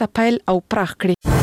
ته پیل او پراخ کړي.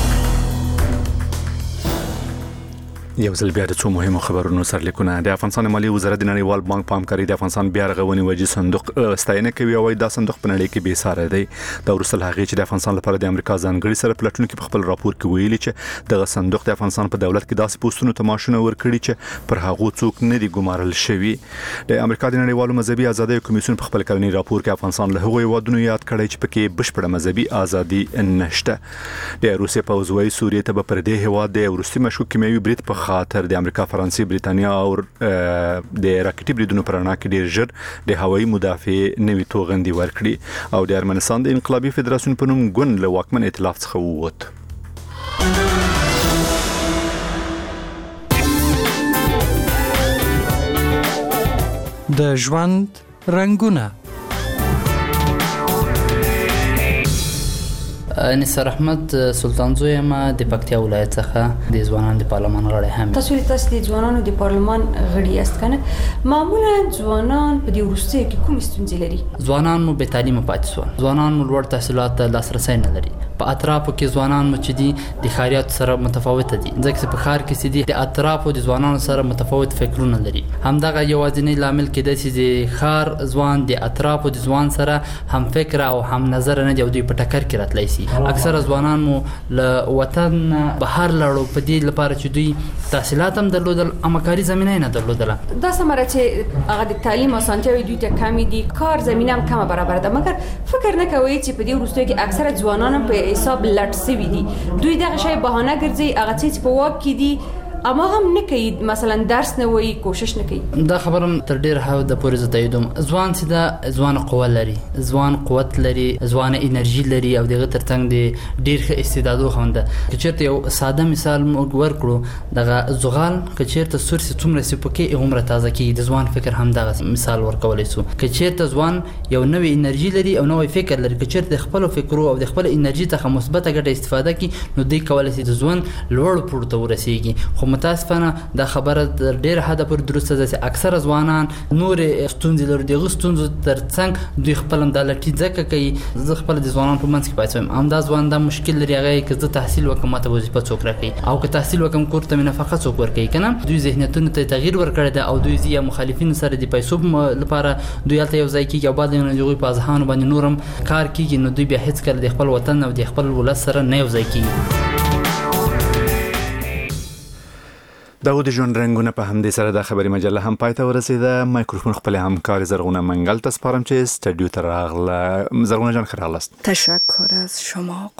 یو ځل بیا د څو مهمو خبرونو سرلیکونه. د افغانستان مالی وزارت د نړیوال بانک په همکاري د افغانستان بیا رغونې وجې صندوق ستاینه کوي او دا صندوق په نړۍ کې بې ساری دی. دا وروسته له هغې چې د افغانستان لپاره د امریکا ځانګړي سره پلټونکي په خپل راپور کې ویلي چې دغه صندوق د افغانستان په دولت کې داسې پوسټونو ته معاشونه ورکړي چې پر هغو څوک نه دي ګمارل شوي. د امریکا د نړیوالو مذهبي ازادۍ کمیسیون په خپل کلني راپور کې افغانستان له هغو هیوادونو یاد کړی چې پکې بشپړه مذهبي ازادي نشته. د روسیې پوځ وايي سوریې ته به پر دې هیواد د وروستي مشکوک کیمیاوي برید په خاطر د امریکا، فرانسې، بریتانیا او د راکټي بریدونو پر اړه کې ډیر ژر د هوایي مدافع نوي توغندي ورکړي او د ارمنستان د انقلابي فدراسیون په نوم ګوند له واکمن ائتلاف څخه ووت. د ژوند رنگونه. نثار احمد سلطانزوی ما د پکتیا ولایت څخه د ځوانانو د پارلمان غړی هم. تاسو د ځوانانو د پارلمان غړي یاست کنه؟ معمولا ځوانان په دې وروستیو کې کوم ستونزې لري؟ ځوانان مو بې تعلیمه پاتې شول، ځوانان مو لوړ تحصیلات ته لاسرسی نه لري. په اطرافو کې ځوانان مو چې دي د ښاریاتو سره متفاوته دي، ځکه چې په ښار کې دي د اطرافو د ځوانانو سره متفاوت فکرونه لري. همدغه یوازینی لامل کېدای چې د ښار ځوان د اطرافو د ځوان سره هم فکر او هم نظر نه دی او دوی په ټکر کې راتلی شي. اکثره ځوانان مو له وطن بهر لاړو په دې لپاره چې دوی تحصیلات هم درلودل، همکاري زمینه نه درلودله. دا سمره چې هغه د تعلیم اسانتیاوې دوی ته کمی دي، کار زمینه هم کمه برابر ده، مګر فکر نه کوي چې په دې وروستیو کې اکثره ځوانان په حساب لټ سوي دي. دوی دغه شی بهانه ګرځي، هغه چې په واک کې دي اما هم نه کوي، مثلا درس نه وایي، کوشش نه کوي. دا خبرم تر ډیر حد پورې زه تاییدوم. ځوان چې دا ځوان قوه لري، ځوان قوت لري، ځوان انرژي لري او دغه ترڅنګ د ډیر ښه استعدادو خونده. که چېرته یو ساده مثال موږ ورکړو، دغه زغال که چېرته سور سي څومره سي پکې عمره تازه کیږي، د ځوان فکر هم دغه مثال ورکولی شو. که چېرته ځوان یو نوې انرژي لري او نوې فکر لري، که چېرته خپل فکرو او د خپل انرژي څخه مثبته ګټه استفاده کړي، نو دوی کولی شي د ځوان لوړ پوړ ته ورسیږي. خو متاسفانه دا خبره تر ډیره حده پورې درسته ده چې اکثره ځوانان نور ستونزې لري، دغه ستونزو ترڅنګ دوی خپل هم دا لټي ځکه کوي. زه خپل د ځوانانو په منځ کې پاتې شوم، همدا ځوان دا مشکل لري هغه که زه تحصیل وکړم ماته وظیفه څوک راکوي، او که تحصیل وکړم کور ته مې نفقه څوک ورکوي که نه. دوی ذهنیتونو ته تغییر ورکړی ده او دوی یا مخالفینو سره د پیسو لپاره دوی هلته یو ځای کېږي او بعد د هغوی په اذهانو باندې نور هم کار کېږي، نو دوی بیا هېڅکله د خپل وطن او د خپل ولس سره نه یو ځای کېږي. دا د ژوند رنگونه په همدې سره د خبري مجله هم پای ته ورسېده. مایکروفون خپل همکار زرغونه منګل ته سپارم چې سټډیو ته راغله. زرغونه جان ښه راغلاست. تشکر از شما.